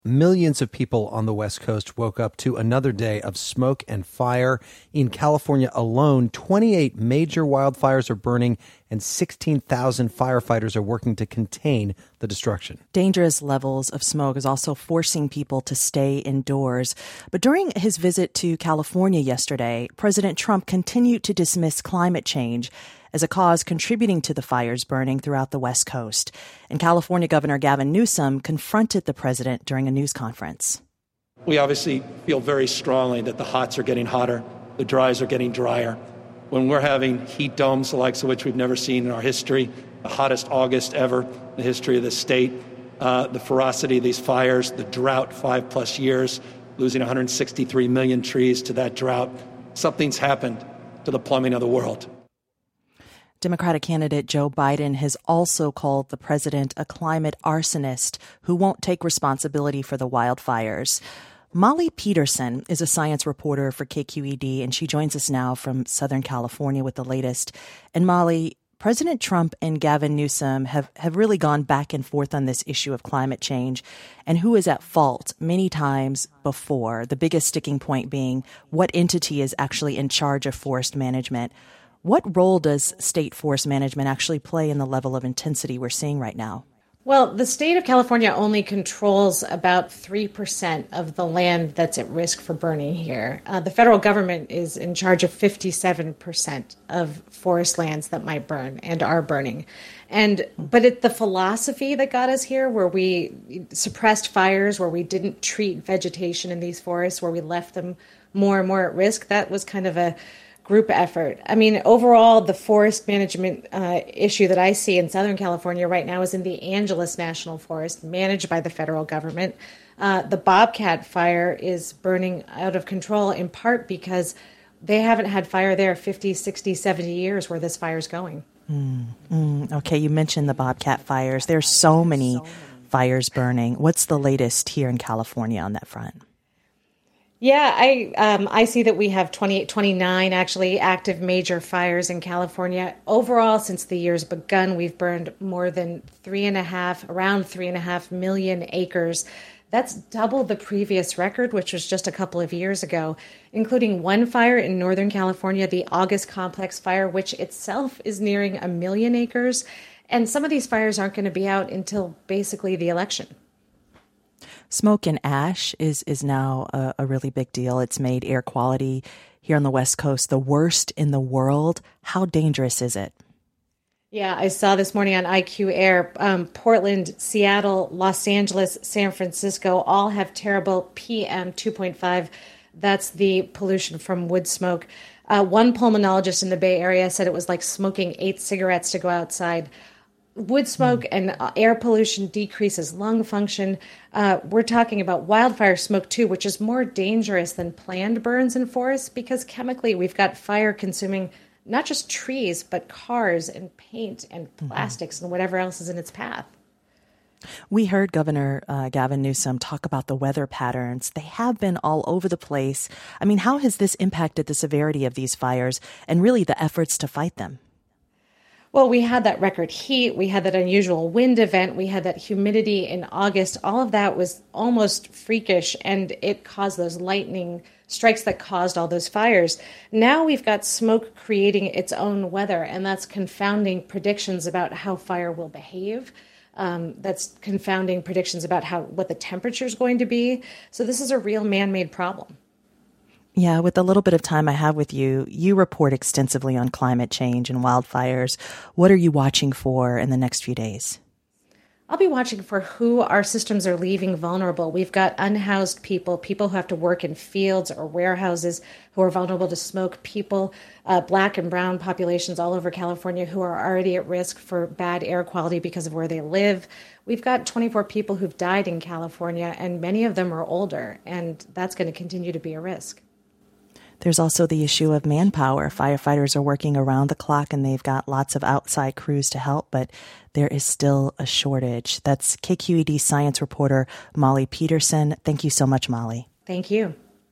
Millions of people on the West Coast woke up to another day of smoke and fire. In California alone, 28 major wildfires are burning and 16,000 firefighters are working to contain the destruction. Dangerous levels of smoke is also forcing people to stay indoors. But during his visit to California yesterday, President Trump continued to dismiss climate change as a cause contributing to the fires burning throughout the West Coast. And California Governor Gavin Newsom confronted the president during a news conference. We obviously feel very strongly that the hots are getting hotter, the dries are getting drier. When we're having heat domes, the likes of which we've never seen in our history, the hottest August ever in the history of the state, the ferocity of these fires, the drought, 5+ years, losing 163 million trees to that drought, something's happened to the plumbing of the world. Democratic candidate Joe Biden has also called the president a climate arsonist who won't take responsibility for the wildfires. Molly Peterson is a science reporter for KQED, and she joins us now from Southern California with the latest. And Molly, President Trump and Gavin Newsom have really gone back and forth on this issue of climate change and who is at fault many times before, the biggest sticking point being what entity is actually in charge of forest management. What role does state forest management actually play in the level of intensity we're seeing right now? Well, the state of California only controls about 3% of the land that's at risk for burning here. The federal government is in charge of 57% of forest lands that might burn and are burning. But the philosophy that got us here, where we suppressed fires, where we didn't treat vegetation in these forests, where we left them more and more at risk, that was kind of a group effort. I mean, overall, the forest management issue that I see in Southern California right now is in the Angeles National Forest, managed by the federal government. The Bobcat fire is burning out of control, in part because they haven't had fire there 50, 60, 70 years where this fire is going. Okay, you mentioned the Bobcat fires. There's so many fires burning. What's the latest here in California on that front? Yeah, I see that we have 29 actually active major fires in California. Overall, since the year's begun, we've burned more than around 3.5 million acres. That's double the previous record, which was just a couple of years ago, including one fire in Northern California, the August Complex Fire, which itself is nearing 1 million acres. And some of these fires aren't going to be out until basically the election. Smoke and ash is now a really big deal. It's made air quality here on the West Coast the worst in the world. How dangerous is it? Yeah, I saw this morning on IQ Air, Portland, Seattle, Los Angeles, San Francisco all have terrible PM 2.5. That's the pollution from wood smoke. One pulmonologist in the Bay Area said it was like smoking 8 cigarettes to go outside. Wood smoke and air pollution decreases lung function. We're talking about wildfire smoke, too, which is more dangerous than planned burns in forests because chemically we've got fire consuming not just trees, but cars and paint and plastics and whatever else is in its path. We heard Governor Gavin Newsom talk about the weather patterns. They have been all over the place. I mean, how has this impacted the severity of these fires and really the efforts to fight them? Well, we had that record heat, we had that unusual wind event, we had that humidity in August. All of that was almost freakish, and it caused those lightning strikes that caused all those fires. Now we've got smoke creating its own weather, and that's confounding predictions about how fire will behave. That's confounding predictions about what the temperature is going to be. So this is a real man-made problem. Yeah, with the little bit of time I have with you, you report extensively on climate change and wildfires. What are you watching for in the next few days? I'll be watching for who our systems are leaving vulnerable. We've got unhoused people who have to work in fields or warehouses who are vulnerable to smoke, people, Black and brown populations all over California who are already at risk for bad air quality because of where they live. We've got 24 people who've died in California, and many of them are older, and that's going to continue to be a risk. There's also the issue of manpower. Firefighters are working around the clock and they've got lots of outside crews to help, but there is still a shortage. That's KQED science reporter Molly Peterson. Thank you so much, Molly. Thank you.